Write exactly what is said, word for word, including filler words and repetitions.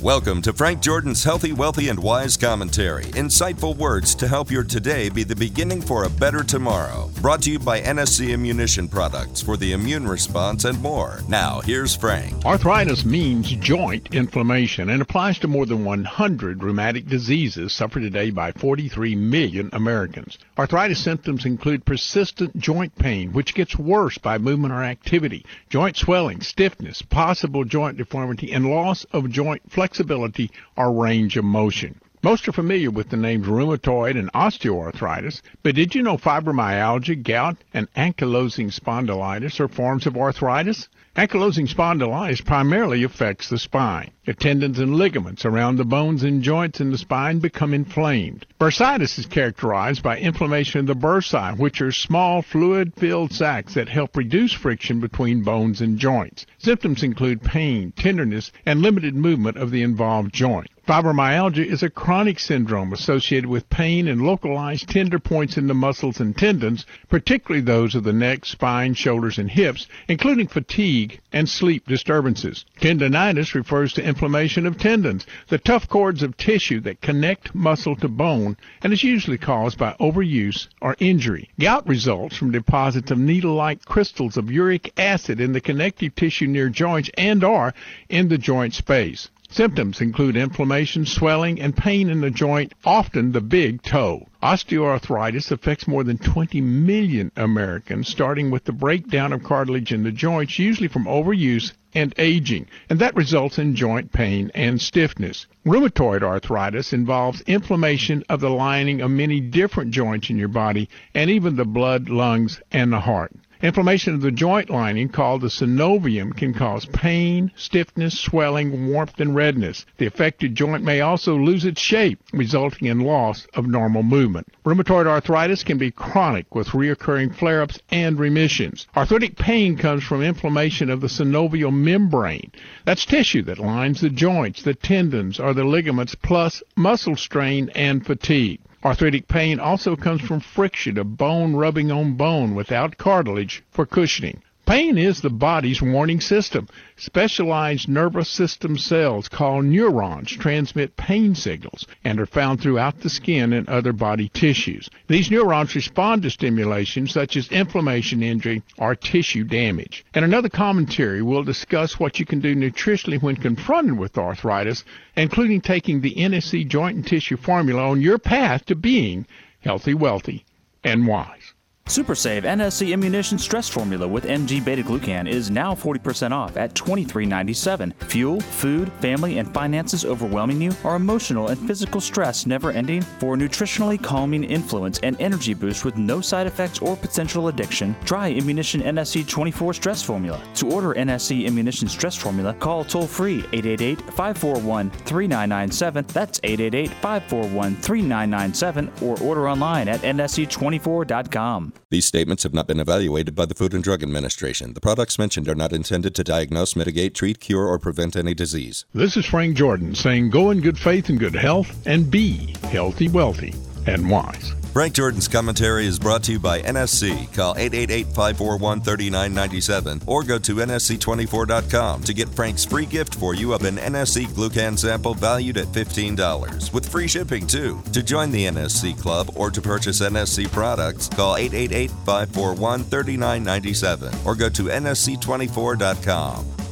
Welcome to Frank Jordan's Healthy, Wealthy, and Wise Commentary. Insightful words to help your today be the beginning for a better tomorrow. Brought to you by N S C Ammunition Products for the immune response and more. Now, here's Frank. Arthritis means joint inflammation and applies to more than one hundred rheumatic diseases suffered today by forty-three million Americans. Arthritis symptoms include persistent joint pain, which gets worse by movement or activity, joint swelling, stiffness, possible joint deformity, and loss of joint flexibility or range of motion. Most are familiar with the names rheumatoid and osteoarthritis, but did you know fibromyalgia, gout, and ankylosing spondylitis are forms of arthritis? Ankylosing spondylitis primarily affects the spine. The tendons and ligaments around the bones and joints in the spine become inflamed. Bursitis is characterized by inflammation of the bursae, which are small fluid-filled sacs that help reduce friction between bones and joints. Symptoms include pain, tenderness, and limited movement of the involved joint. Fibromyalgia is a chronic syndrome associated with pain and localized tender points in the muscles and tendons, particularly those of the neck, spine, shoulders, and hips, including fatigue and sleep disturbances. Tendinitis refers to inflammation of tendons, the tough cords of tissue that connect muscle to bone, and is usually caused by overuse or injury. Gout results from deposits of needle-like crystals of uric acid in the connective tissue near joints and or in the joint space. Symptoms include inflammation, swelling, and pain in the joint, often the big toe. Osteoarthritis affects more than twenty million Americans, starting with the breakdown of cartilage in the joints, usually from overuse and aging, and that results in joint pain and stiffness. Rheumatoid arthritis involves inflammation of the lining of many different joints in your body, and even the blood, lungs, and the heart. Inflammation of the joint lining, called the synovium, can cause pain, stiffness, swelling, warmth, and redness. The affected joint may also lose its shape, resulting in loss of normal movement. Rheumatoid arthritis can be chronic with recurring flare-ups and remissions. Arthritic pain comes from inflammation of the synovial membrane. That's tissue that lines the joints, the tendons, or the ligaments, plus muscle strain and fatigue. Arthritic pain also comes from friction of bone rubbing on bone without cartilage for cushioning. Pain is the body's warning system. Specialized nervous system cells called neurons transmit pain signals and are found throughout the skin and other body tissues. These neurons respond to stimulation such as inflammation, injury, or tissue damage. In another commentary, we'll discuss what you can do nutritionally when confronted with arthritis, including taking the N S C Joint and Tissue Formula on your path to being healthy, wealthy, and wise. SuperSave N S C Ammunition Stress Formula with M G Beta-Glucan is now forty percent off at twenty-three ninety-seven. Fuel, food, family, and finances overwhelming you? Or emotional and physical stress never ending? For a nutritionally calming influence and energy boost with no side effects or potential addiction, try Ammunition N S C twenty-four Stress Formula. To order N S C Ammunition Stress Formula, call toll-free eight eight eight, five four one, three nine nine seven. That's eight eight eight, five four one, three nine nine seven, or order online at N S C twenty-four dot com. These statements have not been evaluated by the Food and Drug Administration. The products mentioned are not intended to diagnose, mitigate, treat, cure, or prevent any disease. This is Frank Jordan saying go in good faith and good health and be healthy, wealthy, and wise. Frank Jordan's commentary is brought to you by N S C. Call eight eight eight, five four one, three nine nine seven or go to N S C twenty-four dot com to get Frank's free gift for you of an N S C Glucan sample valued at fifteen dollars with free shipping too. To join the N S C Club or to purchase N S C products, call eight eight eight, five four one, three nine nine seven or go to N S C twenty-four dot com.